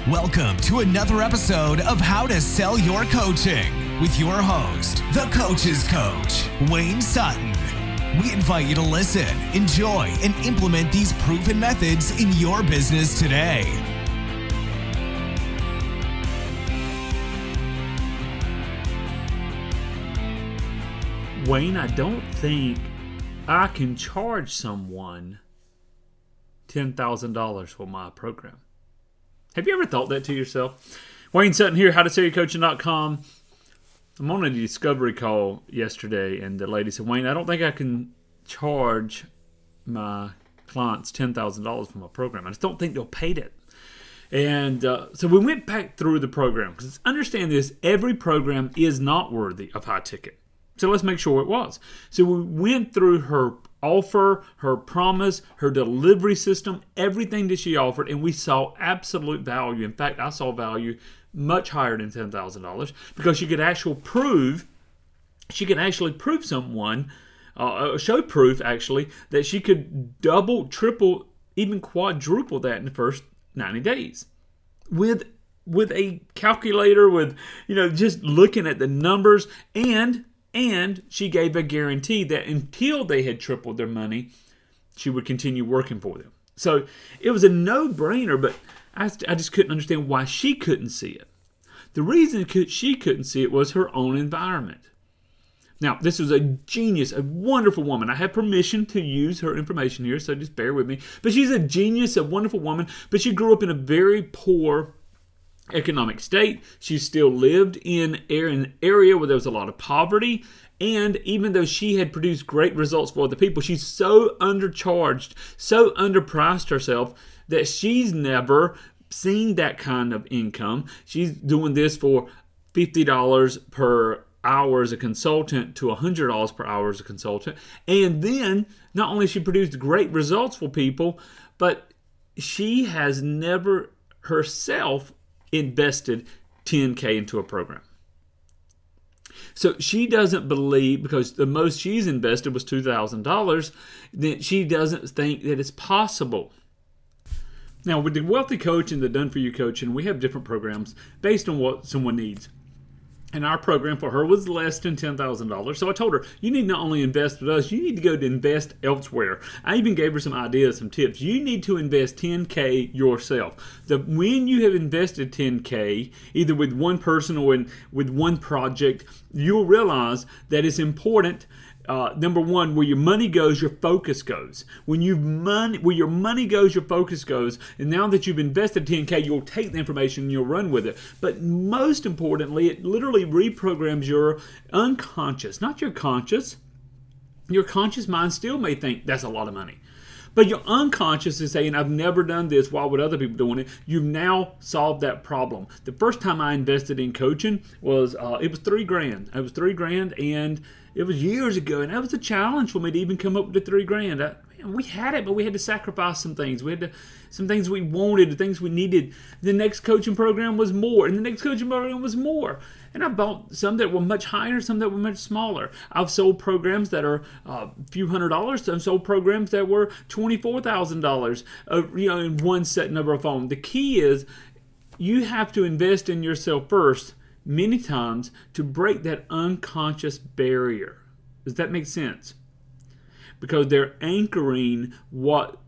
Welcome to another episode of How to Sell Your Coaching with your host, the Coach's Coach, Wayne Sutton. We invite you to listen, enjoy, and implement these proven methods in your business today. Wayne, I don't think I can charge someone $10,000 for my program. Have you ever thought that to yourself? Wayne Sutton here, howtosellyoucoaching.com. I'm on a discovery call yesterday, and the lady said, Wayne, I don't think I can charge my clients $10,000 for my program. I just don't think they'll pay it. And so we went back through the program, because understand this, every program is not worthy of high ticket. So let's make sure it was. So we went through her offer, her promise, her delivery system, everything that she offered, and we saw absolute value. In fact, I saw value much higher than $10,000 because she could actually prove someone, show proof actually, that she could double, triple, even quadruple that in the first 90 days. With a calculator, with just looking at the numbers, and she gave a guarantee that until they had tripled their money, she would continue working for them. So it was a no-brainer, but I just couldn't understand why she couldn't see it. The reason she couldn't see it was her own environment. Now, this was a genius, a wonderful woman. I have permission to use her information here, so just bear with me. But she's a genius, a wonderful woman, but she grew up in a very poor economic state. She still lived in an area where there was a lot of poverty, and even though she had produced great results for other people, she's so undercharged, so underpriced herself that she's never seen that kind of income. She's doing this for $50 per hour as a consultant to $100 per hour as a consultant, and then not only she produced great results for people, but she has never herself invested $10K into a program. So she doesn't believe, because the most she's invested was $2,000, that she doesn't think that it's possible. Now, with the Wealthy Coach and the Done For You Coaching, we have different programs based on what someone needs. And our program for her was less than $10,000. So I told her, you need not only invest with us, you need to go to invest elsewhere. I even gave her some ideas, some tips. You need to invest $10K yourself. When you have invested $10K, either with one person or with one project, you'll realize that it's important. Number one, where your money goes, your focus goes. Where your money goes, your focus goes. And now that you've invested $10K, you'll take the information and you'll run with it. But most importantly, it literally reprograms your unconscious, not your conscious. Your conscious mind still may think that's a lot of money. But your unconscious is saying, I've never done this. Why would other people doing it? You've now solved that problem. The first time I invested in coaching was, it was $3,000. It was $3,000, and it was years ago. And that was a challenge for me to even come up with the $3,000. We had it, but we had to sacrifice some things. Some things we wanted, the things we needed. The next coaching program was more, and the next coaching program was more. And I bought some that were much higher, some that were much smaller. I've sold programs that are a few $100s. I've sold programs that were $24,000, in one set number of phone. The key is you have to invest in yourself first, many times, to break that unconscious barrier. Does that make sense? Because they're anchoring what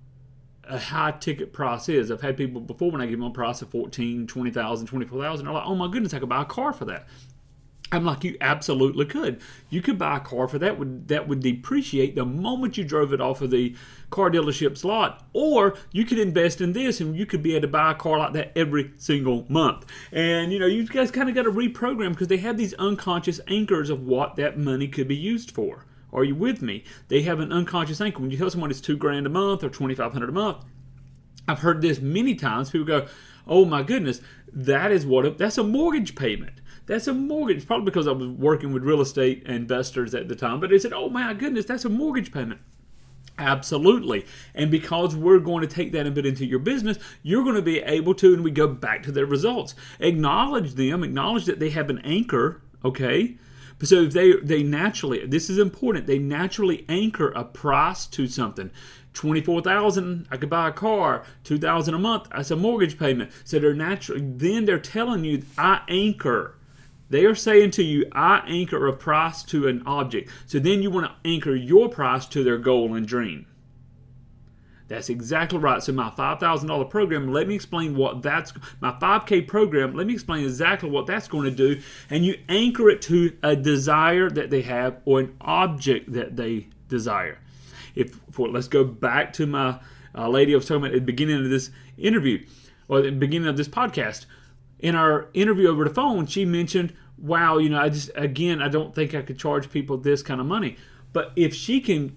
a high ticket price is. I've had people before, when I give them a price of $14,000, $20,000, $24,000, they're like, oh my goodness, I could buy a car for that. I'm like, you absolutely could. You could buy a car for that would depreciate the moment you drove it off of the car dealership's lot. Or you could invest in this, and you could be able to buy a car like that every single month. And you guys kind of got to reprogram, because they have these unconscious anchors of what that money could be used for. Are you with me? They have an unconscious anchor. When you tell someone it's $2,000 a month or $2,500 a month, I've heard this many times. People go, oh my goodness, that's a mortgage payment. That's a mortgage. Probably because I was working with real estate investors at the time. But they said, oh my goodness, that's a mortgage payment. Absolutely. And because we're going to take that and put it into your business, you're going to be able to, and we go back to their results. Acknowledge them. Acknowledge that they have an anchor, okay? So if they naturally, this is important, they naturally anchor a price to something. $24,000, I could buy a car. $2,000 a month, that's a mortgage payment. So they're telling you, I anchor. They are saying to you, I anchor a price to an object. So then you want to anchor your price to their goal and dream. That's exactly right. So my $5,000 program, let me explain what that's, my 5K program, let me explain exactly what that's going to do. And you anchor it to a desire that they have or an object that they desire. Let's go back to my lady I was talking about at the beginning of this interview, or at the beginning of this podcast. In our interview over the phone, she mentioned, wow, I don't think I could charge people this kind of money. But if she can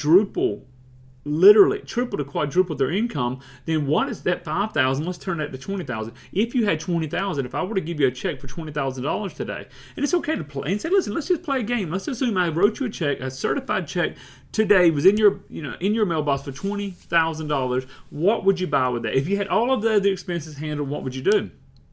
literally triple to quadruple their income, then what is that $5,000? Let's turn that to $20,000. If you had $20,000, if I were to give you a check for $20,000 today, and it's okay to play and say, listen, let's just play a game. Let's assume I wrote you a check, a certified check today was in your mailbox for $20,000. What would you buy with that? If you had all of the other expenses handled, what would you do?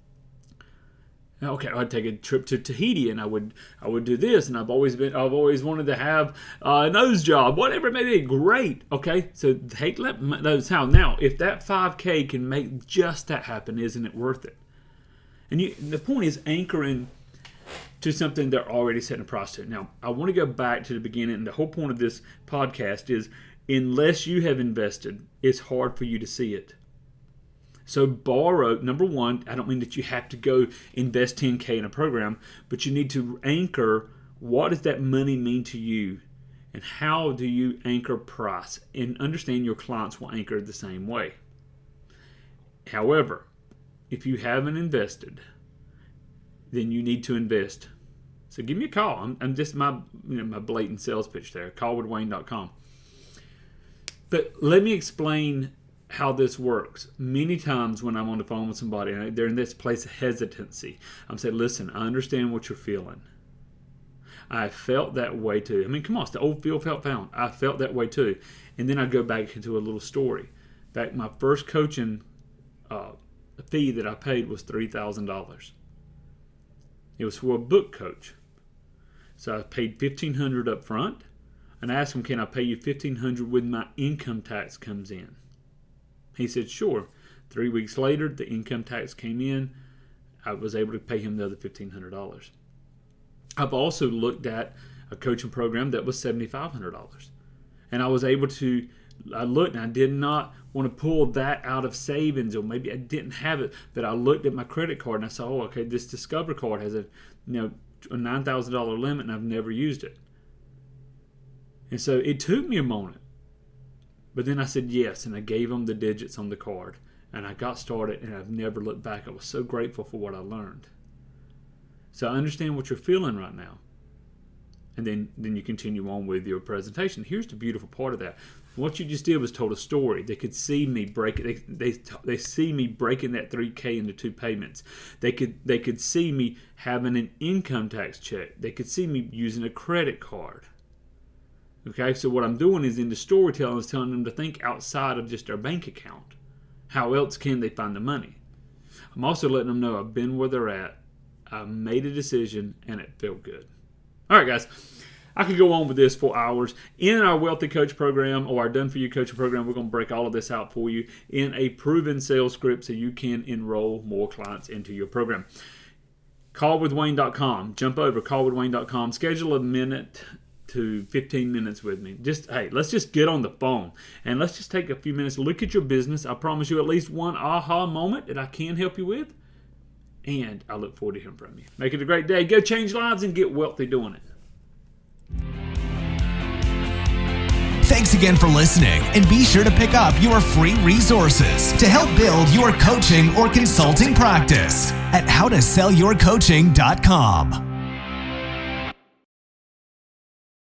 Okay, I'd take a trip to Tahiti, and I would do this, and I've always wanted to have a nose job, whatever it may be. Great. Okay, so take those out. Now, if that 5K can make just that happen, isn't it worth it? And the point is anchoring to something they're already setting a price to. Now, I want to go back to the beginning, and the whole point of this podcast is, unless you have invested, it's hard for you to see it. So borrow, number one, I don't mean that you have to go invest $10K in a program, but you need to anchor, what does that money mean to you? And how do you anchor price? And understand your clients will anchor the same way. However, if you haven't invested, then you need to invest. So give me a call. I'm just my blatant sales pitch there, callwithwayne.com. But let me explain how this works. Many times when I'm on the phone with somebody and they're in this place of hesitancy, I'm saying, listen, I understand what you're feeling. I felt that way too. I mean, come on, it's the old feel, felt, found. I felt that way too. And then I go back into a little story. In fact, my first coaching fee that I paid was $3,000. It was for a book coach. So I paid $1,500 up front, and I asked him, can I pay you $1,500 when my income tax comes in? He said, sure. 3 weeks later, the income tax came in. I was able to pay him the other $1,500. I've also looked at a coaching program that was $7,500. And I was able to, I looked and I did not want to pull that out of savings, or maybe I didn't have it, but I looked at my credit card and I saw, okay, this Discover card has a $9,000 limit and I've never used it. And so it took me a moment. But then I said yes, and I gave them the digits on the card, and I got started, and I've never looked back. I was so grateful for what I learned. So I understand what you're feeling right now. And then you continue on with your presentation. Here's the beautiful part of that. What you just did was told a story. They could see me break it. They see me breaking that $3K into 2 payments. They could see me having an income tax check. They could see me using a credit card. Okay, so what I'm doing is in the storytelling is telling them to think outside of just their bank account. How else can they find the money? I'm also letting them know I've been where they're at. I made a decision and it felt good. All right, guys. I could go on with this for hours. In our Wealthy Coach program, or our Done For You coaching program, we're going to break all of this out for you in a proven sales script so you can enroll more clients into your program. Callwithwayne.com. Jump over, callwithwayne.com. Schedule a minute to 15 minutes with me. Let's just get on the phone and let's just take a few minutes, look at your business. I promise you at least one aha moment that I can help you with, and I look forward to hearing from you. Make it a great day. Go change lives and get wealthy doing it. Thanks again for listening, and be sure to pick up your free resources to help build your coaching or consulting practice at howtosellyourcoaching.com.